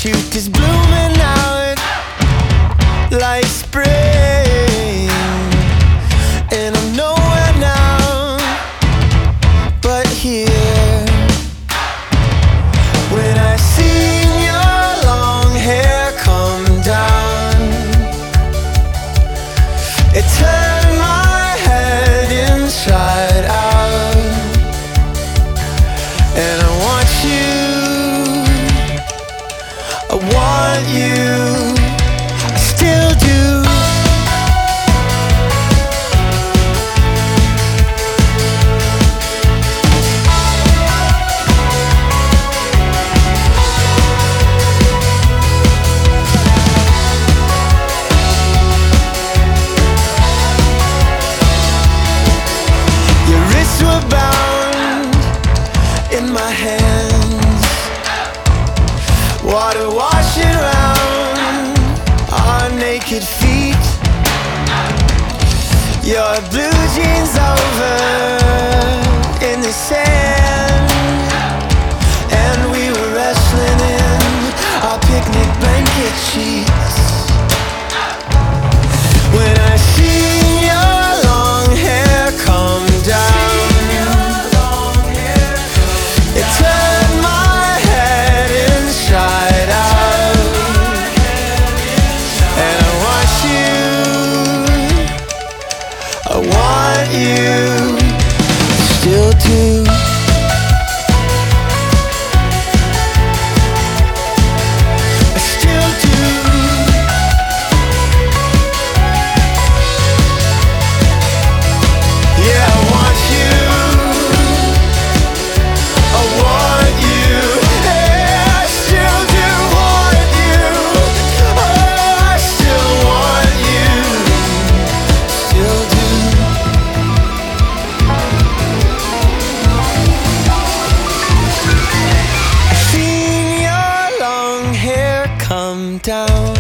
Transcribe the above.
shoot is blooming out like spring, and I'm nowhere now but here. When I seen your long hair come down, it turned my head inside out, and I want you, I want you, I still do. Your wrists were bound in my hands, water washing around our naked feet. Your blue jeans over in the sand, and we were wrestling in our picnic blanket sheets. When I seen your long hair come down, it turned my head inside out, and I want you, I want you, still do. I still do. Yeah, I want you, I want you, yeah, I still do want you, oh, I still want you, still do. I seen your long hair come down,